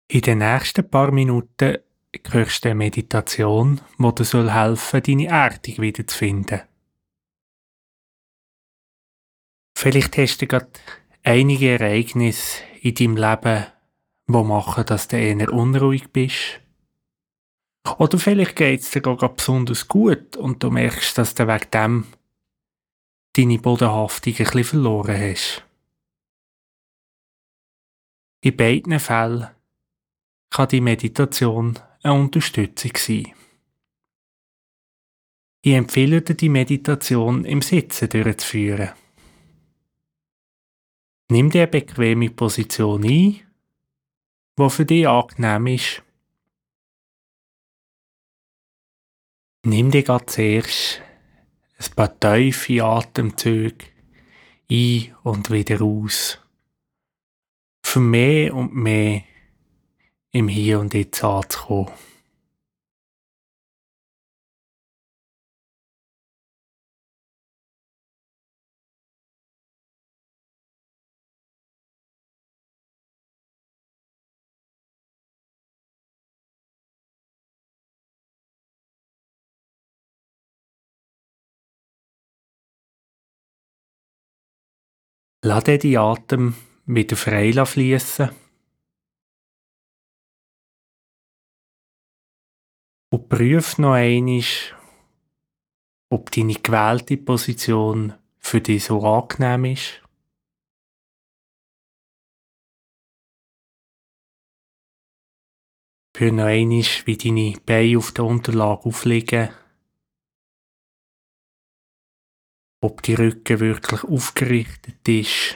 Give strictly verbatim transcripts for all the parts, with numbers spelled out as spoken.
In den nächsten paar Minuten hörst du eine Meditation, die dir soll helfen, deine Erdung wiederzufinden. Vielleicht hast du gerade einige Ereignisse in deinem Leben, die machen, dass du eher unruhig bist. Oder vielleicht geht es dir gerade besonders gut und du merkst, dass du wegen dem deine Bodenhaftung ein bisschen verloren hast. In beiden Fällen kann die Meditation eine Unterstützung sein. Ich empfehle dir, die Meditation im Sitzen durchzuführen. Nimm dir eine bequeme Position ein, die für dich angenehm ist. Nimm dir gerade zuerst ein paar tiefe Atemzüge ein und wieder aus. Für mehr und mehr im Hier und Jetzt anzukommen. Lass dir die Atem wieder frei fließen und prüf noch einmal, ob deine gewählte Position für dich so angenehm ist. Spür noch einmal, wie deine Beine auf der Unterlage aufliegen. Ob die Rücken wirklich aufgerichtet ist.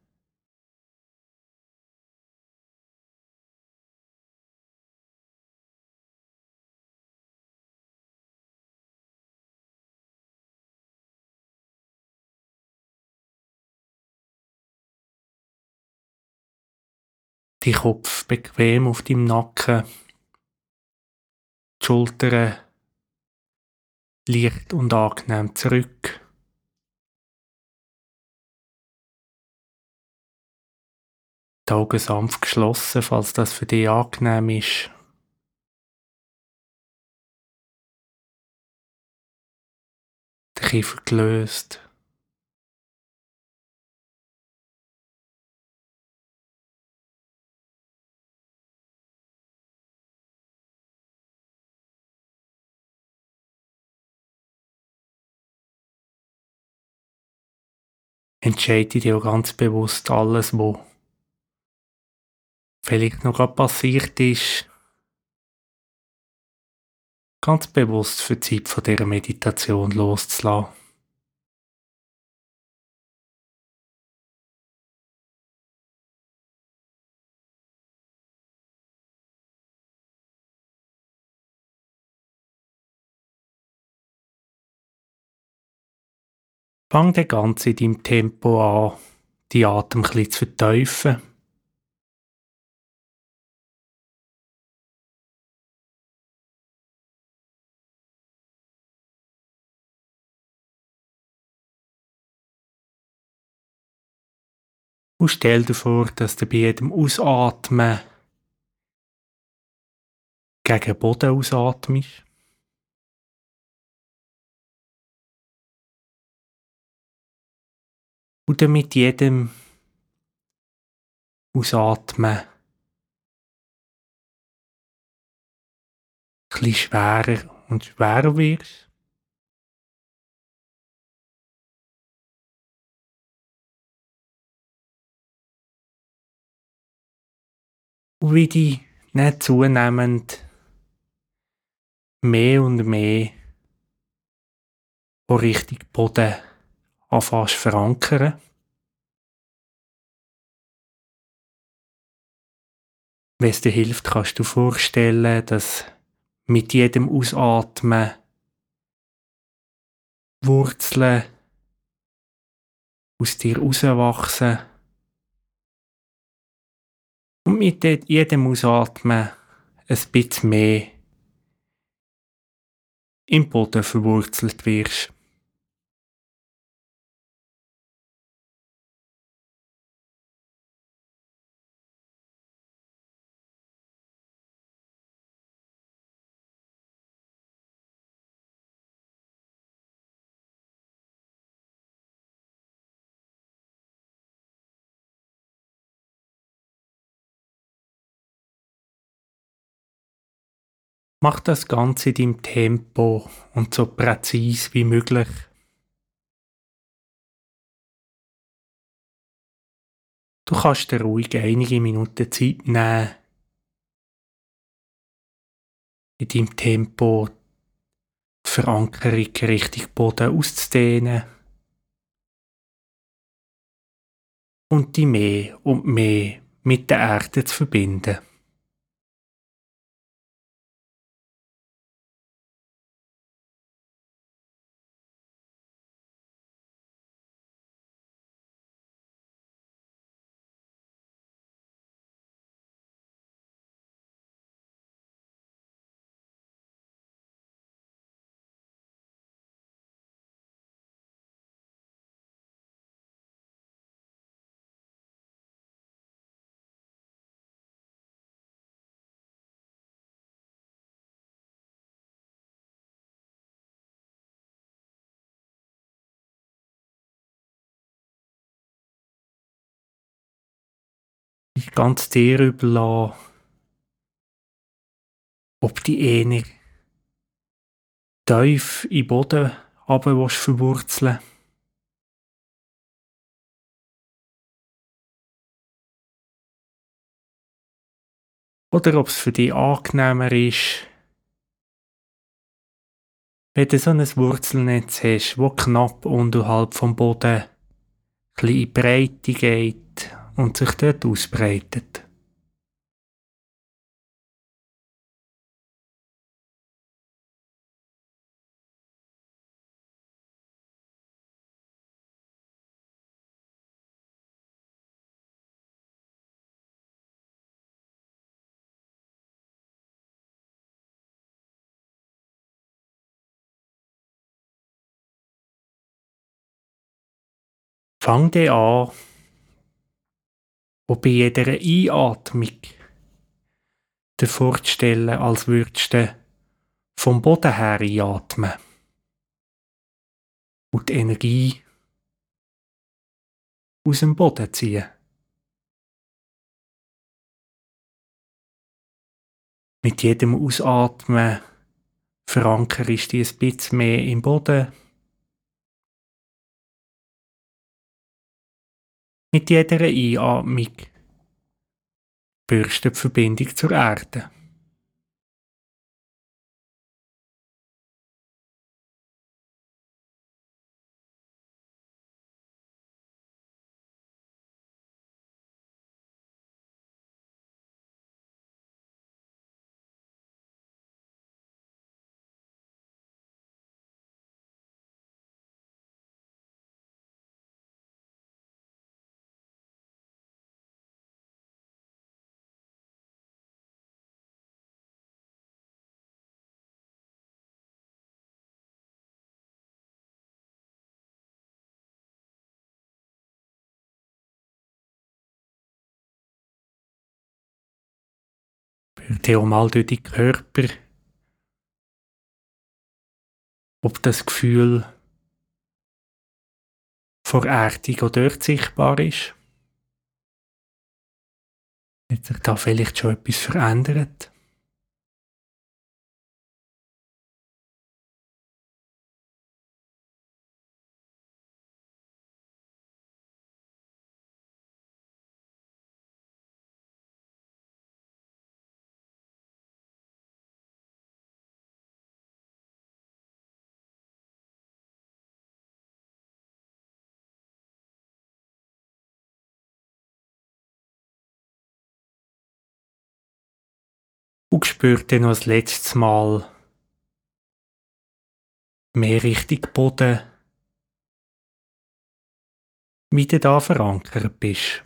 Dein Kopf bequem auf deinem Nacken. Die Schultern leicht und angenehm zurück. Die Augen sanft geschlossen, falls das für dich angenehm ist. Der Kiefer gelöst. Entscheide dir auch ganz bewusst alles, was vielleicht noch gerade passiert ist, ganz bewusst für die Zeit von dieser Meditation loszulassen. Fang dann ganz in deinem Tempo an, die Atem ein bisschen zu vertiefen. Und stell dir vor, dass du bei jedem Ausatmen gegen den Boden ausatmest. Und dann mit jedem Ausatmen ein bisschen schwerer und schwerer wirst. Und wie die nicht zunehmend mehr und mehr auch Richtung Boden anfängst zu verankern. Wenn es dir hilft, kannst du dir vorstellen, dass mit jedem Ausatmen Wurzeln aus dir rauswachsen und mit jedem Ausatmen ein bisschen mehr im Boden verwurzelt wirst. Mach das Ganze in deinem Tempo und so präzise wie möglich. Du kannst dir ruhig einige Minuten Zeit nehmen, in deinem Tempo die Verankerung Richtung Boden auszudehnen und dich mehr und mehr mit der Erde zu verbinden. Dich ganz dir überlassen, ob die eher tief in den Boden runter willst verwurzeln oder ob es für dich angenehmer ist, wenn du so ein Wurzelnetz hast, das knapp unterhalb vom Boden ein bisschen in die Breite geht und sich dort ausbreitet. Fang dir an, und bei jeder Einatmung dir vorzustellen, als würdest du vom Boden her einatmen und die Energie aus dem Boden ziehen. Mit jedem Ausatmen verankerst du dich ein bisschen mehr im Boden. Mit jeder Einatmung spürst du die Verbindung zur Erde. Spür dir auch mal durch deinen Körper, ob das Gefühl vor Erdung auch dort sichtbar ist. Hat sich da vielleicht schon etwas verändert? Und spür dann noch das letzte Mal mehr Richtung Boden, wie du da verankert bist.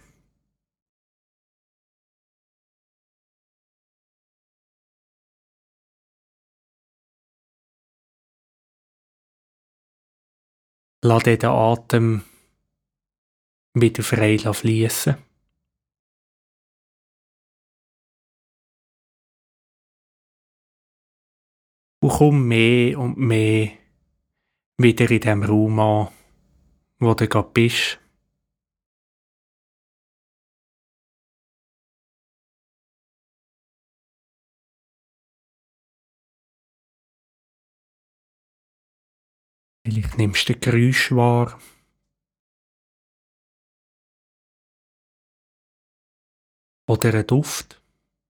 Lass den Atem wieder frei fließen. Und komm mehr und mehr wieder in dem Raum an, wo du gerade bist. Vielleicht nimmst du ein Geräusch wahr oder einen Duft.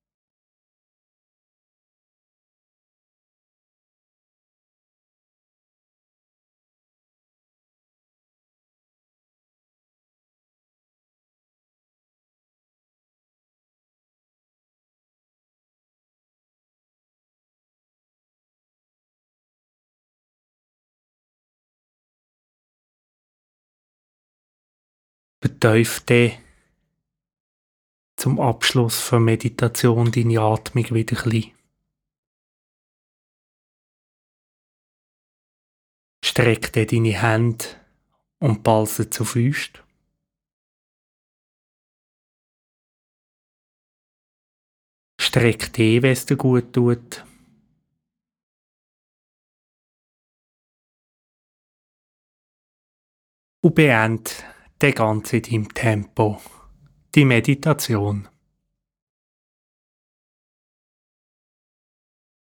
Vertief dann zum Abschluss der Meditation deine Atmung wieder ein bisschen. Streck dann deine Hände und balse zu Füßen. Streck dich, wenn es dir gut tut. Und beende dann ganz in deinem Tempo die Meditation.